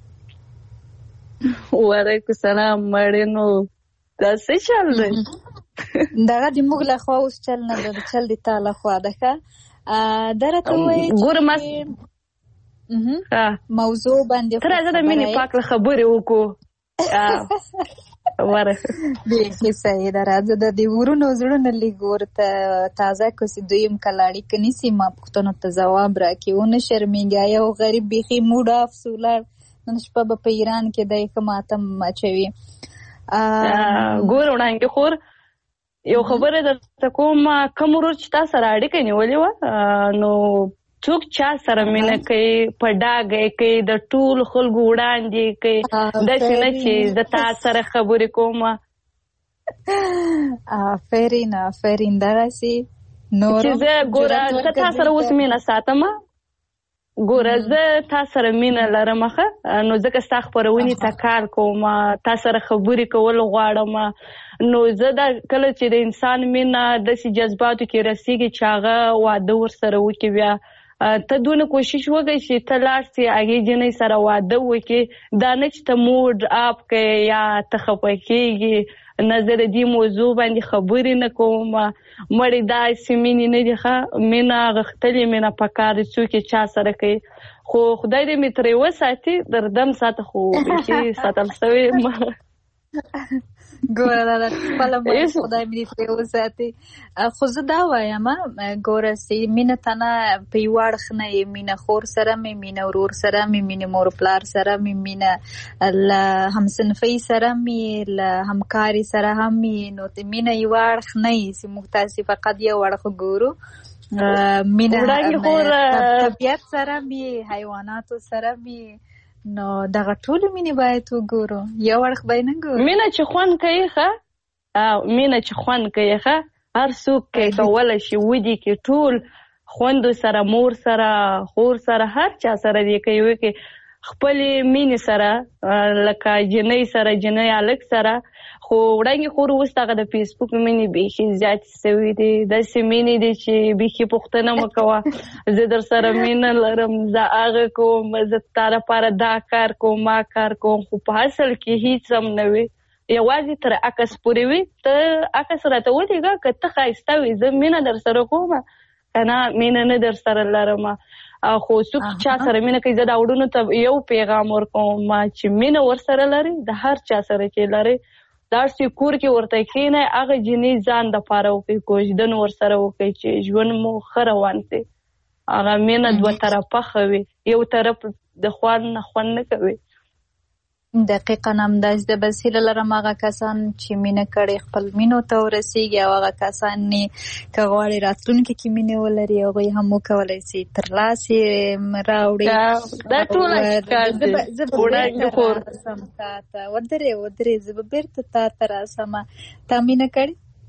وعلیکم السلام. مړینو دا څه چل دی؟ دغه د موږ له خوا اوس چل نه دی، چل دی تا له خوا ده. ښه درته ووایي ګوره ما موضوع باندې ته راځه د مینې پاک له خبرې وکړو. بیخي صحیح ده. راځه د دې ورونو زړونه لږ ورته تازه کړو چې دویم کله اړیکه نیسي ما پوښتنو ته ځواب راکړي. ونه شرمېږه. یو غریب بیخي موډ آف سو ولاړ. نن شپه به په ایران کې دی ښه ماتم اچوي. ګوره وړانګې خور یو خبره درته کوم، کوم ورور چې تا سره اړیکه نیولې وه نو څوک چا سره مینه کوي په ډاګه کوي د ټولو خلکو وړاندې کوي، داسې نه چې زه تا سره خبرې کوم. آفرین آفرین. دغسې نور چې زه ګوره زه تا سره اوس مینه ساتم، ګوره زه تا سره مینه لرم ښه، نو ځکه ستا خپرونې ته کار کوم، تا سره خبرې کول غواړم. نو زه دا کله چې د انسان مینه داسې جذباتو کې رسېږي چې هغه واده ورسره وکړي، بیا ته دونه کوشش وکړئ چې ته لاړ سې هغې جنۍ سره واده وکړې. دا نه چې ته موډ اپ کوې یا ته خفه کېږي. نه زه د دې موضوع باندې خبرې نه کوم. مړې داسې مینې نه دي ښه، مینه غښتلې مینه پکار دي څوک یې چا سره کوي. خو خدای دې مې ترې وساتي، در دم ساته خو بیخي ساتل سوې یم. ګوره دا خپله خدای مې دې ترې وساتي. خو زه دا وایم ګوره چې مینه ته نه په یوه اړخ نه یې، مینه خور سره مې، مینه ورور سره مې، مینه مور پلار سره مې، مینه له همصنفۍ سره مې، له همکاري سره هم مې. نو مینه یوه اړخ نه یي چې موږ تاسې فقط یو اړخ ګورو. مینه طبیعت سره مې، حیواناتو سره مې. نو دغه ټولې مینې باید وګورو، یو اړخ به یې نه ګورو. مینه چې خوند کوي ښه، مینه چې خوند کوي ښه، هر څوک کولی شي ودې کې ټول خوندو سره، مور سره، خور سره، هر چا سره دې کوي وکړي خپلې مینې سره، لکه جنۍ سره، جنۍ هلک سره. خو وړانګې خور اوس دغه د فیسبوک مینې بیخي زیاتې سوي دي. داسې مینې دي چې بیخي پوښتنه مه کوه زه در سره مینه لرم، زه هغه کوم، زه تا لپاره دا کار کوم، ما کار کوم. خو په اصل کې هیڅ هم نه وي، یوازې تر عکس پورې وي. ته عکس راته ولېږه که ته ښایسته وي، زه مینه در سره کوم که نه مینه نه در سره لرم. خو څوک چا سره مینه کوي، زه دا وړونو ته یو پیغام ورکوم چې مینه ورسره لري، د هر چا سره چې لري داسې کور کې ورته کښېنئ، هغه جنۍ ځان دپاره وکړئ، کوژدن ورسره وکړئ چې ژوند مو ښه روان شي. هغه مینه دوه طرفه ښه وي، یو طرف د خوند نه خوند نه کوي. دقیقاً همداسې ده. بس هیله لرم هغه کسان چې مینه کړې خپل مینو ته ورسېږي، او هغه کسان که غواړي راتلونکي کې مینې ولري هغوی هم وکولی شي ترلاسې راوړي. دا ټوله ښکار دي. زه به بېرته راسم تا ته. ودرې ودرې زه به بېرته تا ته راسم. تا مینه کړې؟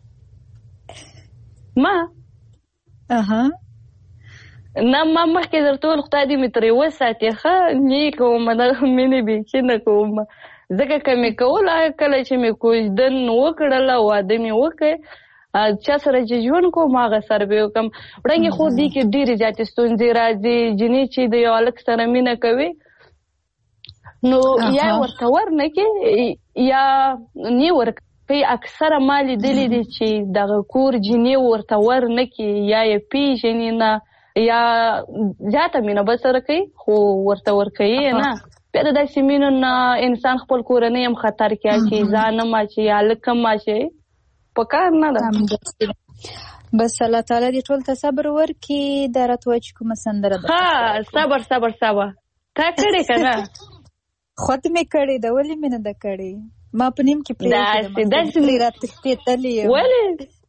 ما اها نه، ما مخکې درته وویل خدای دې مې ترې وساتي ښه، نه یې کوم، دغه مینې بیخي نه کوم. ځکه که مې کوله کله چې مې کوژدن وکړله، واده مې وکړ، چا سره چې ژوند کوم هغه سره به یې وکړم. وړانګې خو دې کې ډېرې زیاتې ستونزې راځي. جنۍ چې د یو هلک سره مینه کوي نو یا ورته ور نه کړي یا نه ورکوي. اکثره ما لیدلي دي چې دغه کور جنۍ ورته ور نه کړي، یا یې پېژني نه، یا زیاته مینه به سره کوي خو ورته ورکوي نه. بیا د داسې مینو نه انسان خپل کورنۍ هم خطر کې اچوي، ځان هم اچوي، هلک هم اچوي. په کار نه ده. بس الله تعالی دې ټول ته صبر ورکړي. دا راته وایي چې کومه سندره ده؟ ها صبر صبر صبر. تا کړې که نه؟ خود مې کړې ده. ولې مې نه ده کړې؟ ما په نیم کې پرېږدې راتښتېدلې یم. ولې؟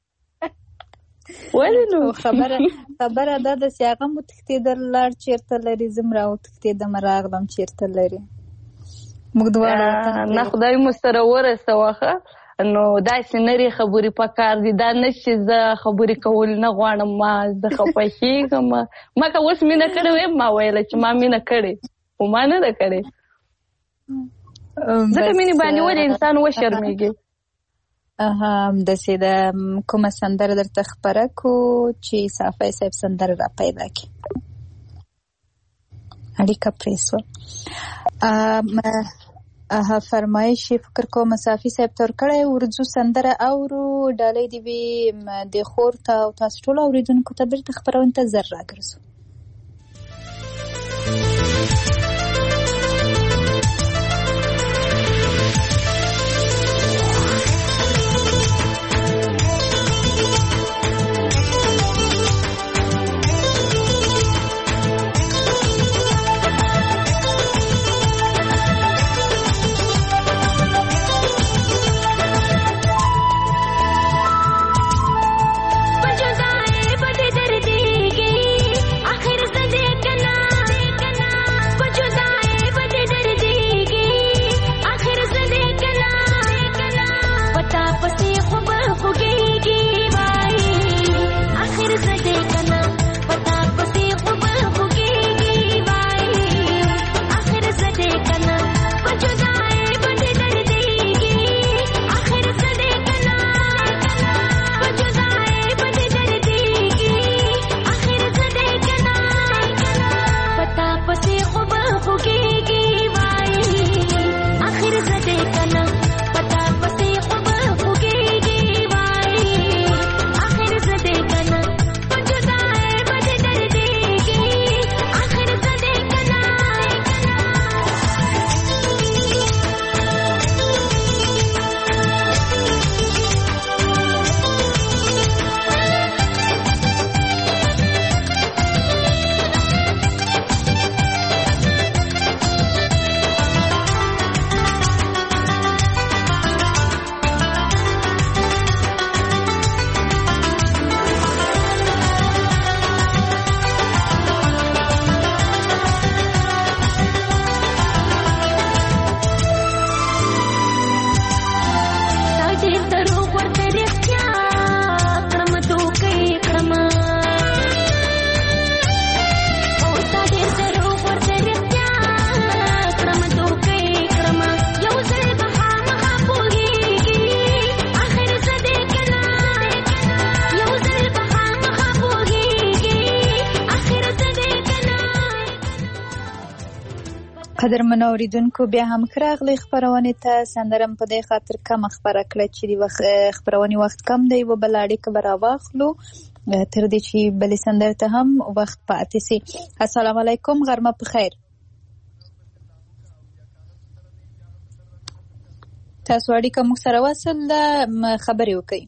ولې نو؟ خبره خبره دا ده چې هغه مو تښتېدل لاړ چېرته لري، زه م راوتښتېدم راغلم چېرته لري. موږ دواړه نه خدای مو سره ورسوه ښه. نو داسې نرې خبرې پکار دي. دا نه چې زه خبرې کول نه غواړم، ما زه خفه کېږم. ما که اوس مینه کړې ویم ما ویله چې ما مینه کړې، خو ما نه ده کړې. ځکه مینې باندې ولې انسان وشرمېږي. هم داسې د کومه سندره درته خپره کو چې صافی صاحب سندره را پیدا کړي. اړیکه پرې شوه. فرمایش فکر کوم صافی صاحب تور کړی ورځو سندره اورو ډالۍ دی وی د خور ته او تاسو ټول اوریدونکو ته بیرته خبرونه ته زر راګرځو. قدرمنو اوریدونکو بیا هم راغلی خبرونه ته سندرم په دې خاطر کم خبره کړه چې د خبرونه وخت کم دی و بل اړیکه برا واخلو تر دې چې بل سندر ته هم وخت پاتې سي. السلام علیکم غرمه په خیر. تاسو اړیکه مو سره وصل خبرې وکړئ.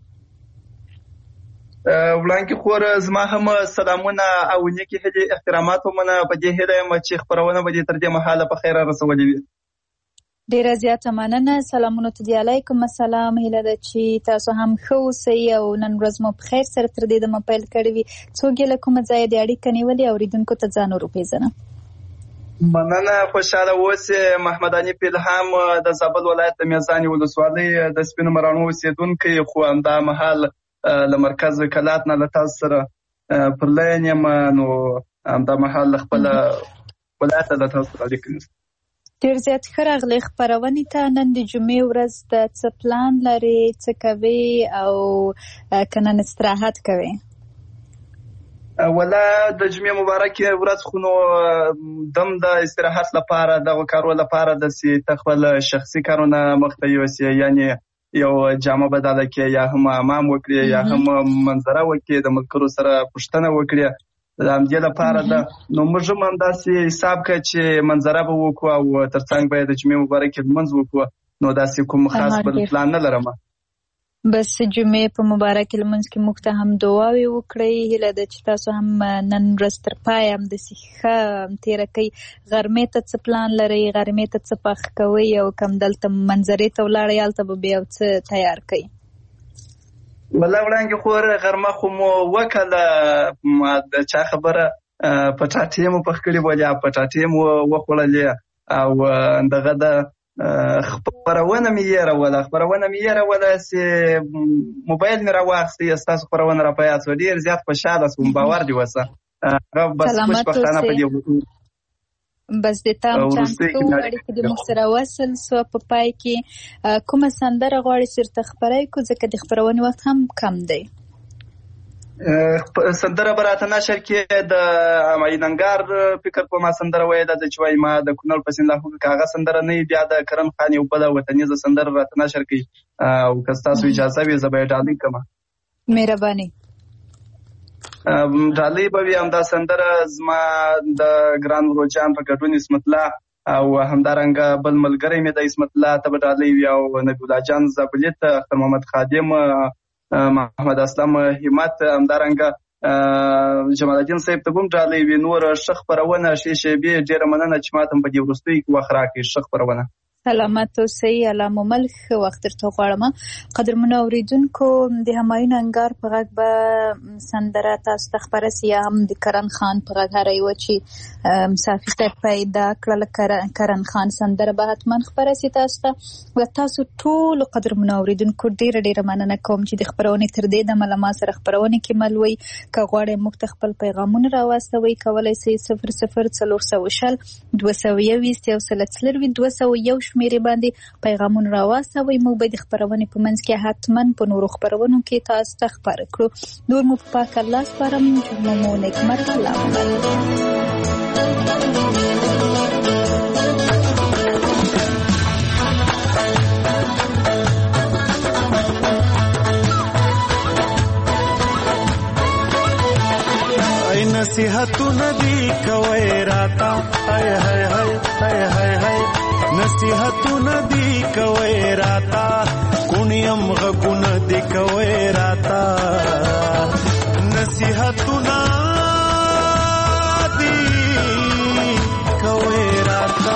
وړاندې خور زما هم سلامونه او نیکی هدي احترامات ومنه په دې هیله یم چې خبرونه به تر دې مهاله په خیر رسولې وي. ډیره زیاته مننه. سلامونه ته دی علیکم السلام. هیله ده چې تاسو هم ښه اوسئ او نن ورځ مو په خیر سره تر دې دمه پیل کړې وي. څوک یې له کومه ځایه د اړیکه نیولې اوریدونکو ته ځان وروپېژنه. مننه. خوشاله اوسئ. محمد علي پیلهام د زابل ولایت د میزانې ولسوالۍ د سپینو مراڼو اوسېدونکی خو همدا مهال له مرکز وکالات نه له تاسو سره پر لاین یم نو همدا مهال خپل ولایت له تاسو سره اړیکه نیسم. ډېر زیات ښه راغلی خپرونې ته. نن د جمعې ورځ د څه پلان لرې، څه کوې او که نن استراحت کوې؟ ولا د جمعې مبارکې ورځ خو نو دم د استراحت لپاره دغه کارو لپاره داسې ته خپل شخصي کارونه مخته یوسې، یعنې یو جامه بدله کړې یا هم حمام وکړې یا هم منظره وکړې، د ملګرو سره پوښتنه وکړې. د همدې لپاره ده نو موږ هم همداسې حساب کړه چې منظره به وکړو او تر څنګ به د جمعې مبارکې لمونځ وکړو. نو داسې کوم خاص بل پلان نه لرم. بس جمعې په مبارکې لمونځ کې موږ ته هم دعاوې وکړئ. هیله ده چې تاسو هم نن ورځ تر پایه همداسې ښه تېره کوئ. غرمې ته څه پلان لرئ؟ غرمې ته څه پخ کوئ؟ او که همدلته منظرې ته ولاړئ هلته به بیا څه تیار کوئ؟ والله وړاندې خور غرمه خو مو وکړله، د چا خبره پټاټې مو پخ کړي ول یا پټاټې مو وخوړلې او دغه د خبرونه مې یېروله خبرونه مې یېروله چې موبایل مې راواخیستی ستاسو خبرونه را په یاد شوه. ډېر زیات خوشحاله شوم، باور دې وسه. هغه بس خوشبختانه په دې بس د تام چانس څو اړیکې د موږ سره وصل سو په پای کې کومه سندره غواړي چې تر خبرای کو ځکه د خبرونې وخت هم کم دی. سندره براته نشر کې د امایننګار فکر په ما سندره وای د چوي ما د کونل پسین لا هغه کاغه سندره نه بیا د کرم خان یو په وطنیزه سندره راته نشر کې او کستاسو اجازه وي زبې ډالۍ کما مهرباني ډالۍ به هم دا سندره زما د ګران وروجان په ګډون اسمت الله او همدارنګه بل ملګری مې د اسمت الله ته ډالۍ وی او نبی الله جان زابلیت اختر محمد خادم محمد اسلام همت همدارنګه جمال الدین صاحب ته کوم ډالۍ وی نور شخ پرونه شي شي به ډیر مننه چې ماته په دې ورستۍ کې وخت راکې شخ پرونه سلامت اوسئ علامه ملک وخت تر غواړم. قدرمن اوریدونکو د همایون انګار په غږ به سندره تاسو ته خبره سیا هم د کرن خان په غږ هرې و چې مسافر ته پیدا کړل کرن خان سندره به حتما خبره سي تاسو ته و تاسو ټول قدرمن اوریدونکو ډیر ډیر مننه کوم چې د خبرونه تر دې د ملما سره خبرونه کې ملوي ک غواړي مخ خپل پیغامونه راوستوي کولای سي صفر صفر څلور سوه شل دوه سوه یوویشت یو سل څلروي دوه سوه یو شمیرې باندې پیغامونه راوستوي. موږ به د خبرونې په منځ کې حتما په نورو خبرونو کې تاسو ته خبر کړو. نور مو په پاک الله سپارم. جمعه مو نیکمرغه. الله نصیحتونه دی کوي راتا هاي هاي هاي هاي هاي هاي نصیحتونه دی کوي راتا کونیم غونه دی کوي راتا نصیحتونه دی کوي راتا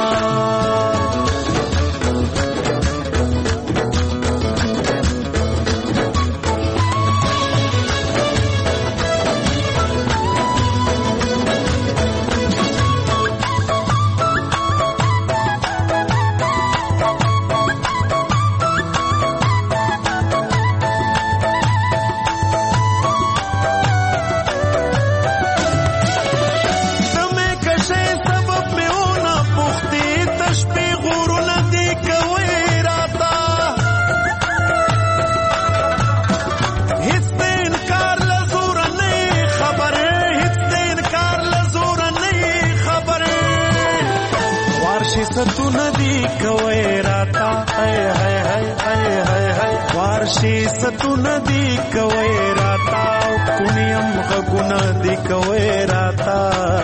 ستونه دی کوي راتا هاي هاي هاي هاي هاي هاي وارشي ستونه دی کوي راتا کونیم غونه دی کوي راتا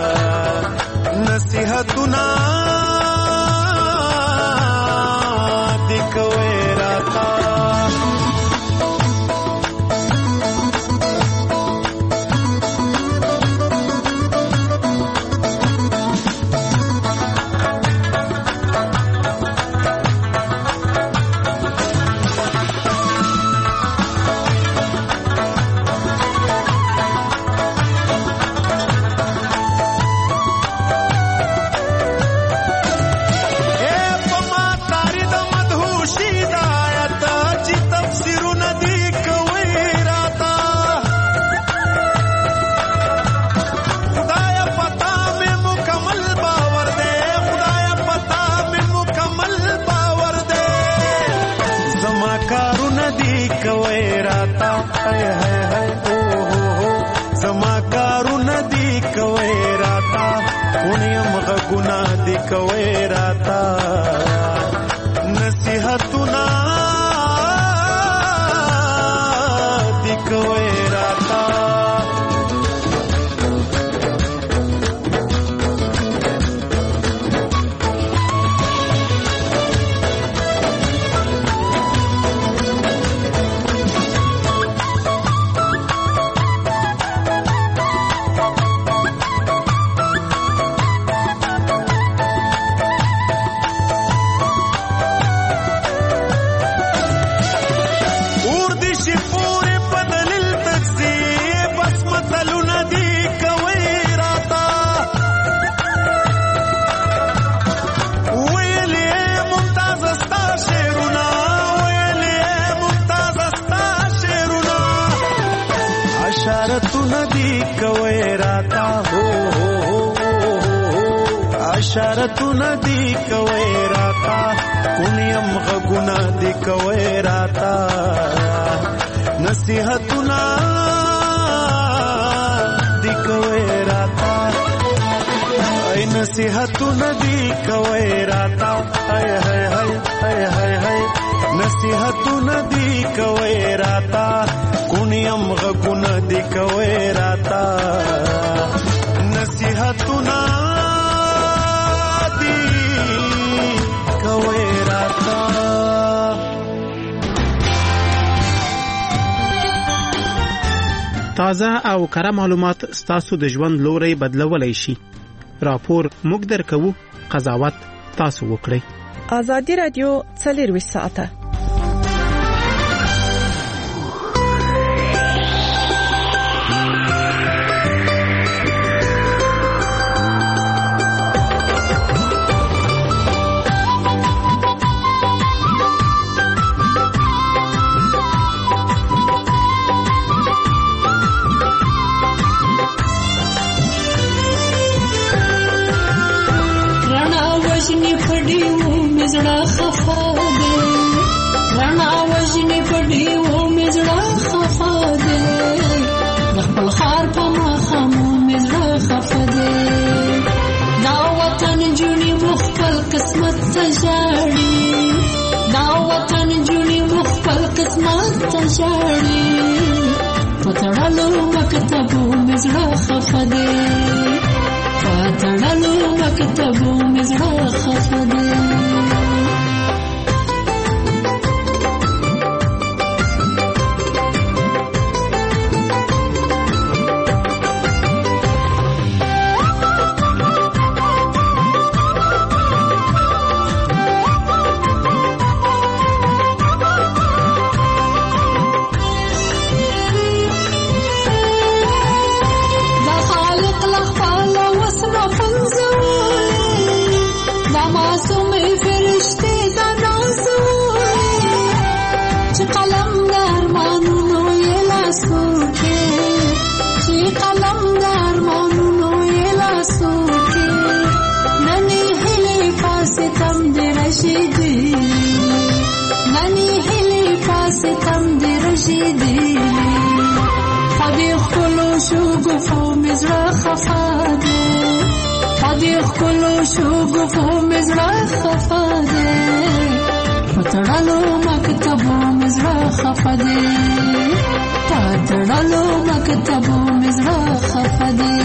نصیحتونه دی کوي راتا کوي راتا نصیحتونه دی کوي راتا اشارتونه دی کوي راتا کونیم غږونه دی کوي راتا نصیحتونه دی کوي راتا ای نصیحتونه دی کوي راتا هاي هاي هاي هاي هاي هاي نصیحتونه دی کوي راتا کونیم غږونه دی کوي راتا نصیحتونه تازه او کره معلومات ستاسو د ژوند لوري بدلولای شي. راپور موږ درکو، قضاوت تاسو وکړئ. ازادي رادیو څلور ساعته وجنی پڑی وہ مزڑا خفا دے رنا وجنی پڑی وہ مزڑا خفا دے خپل خار په مخامو مزړه خفا دے دا وطن جونی مخفل قسمت تجاړي دا وطن جونی مخفل قسمت تجاړي پتړلو مکتبو مزړه خفا دے پتړلو مکتبو مزړه خفا دے پتړلو مکتبو مزړه خفا دے پتړلو مکتبو مزړه خفا دے